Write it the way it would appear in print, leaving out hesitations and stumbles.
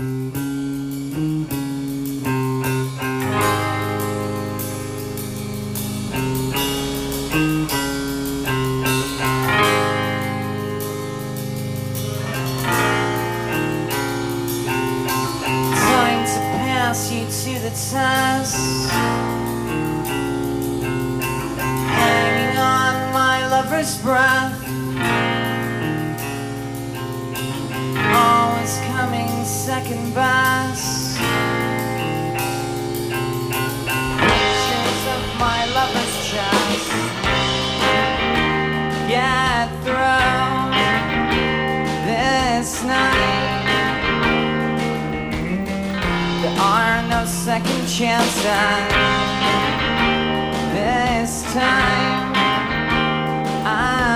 You to the test, hanging on my lover's breath, always coming second best. Pictures of my lover's chest, get through this night. There are no second chances this time.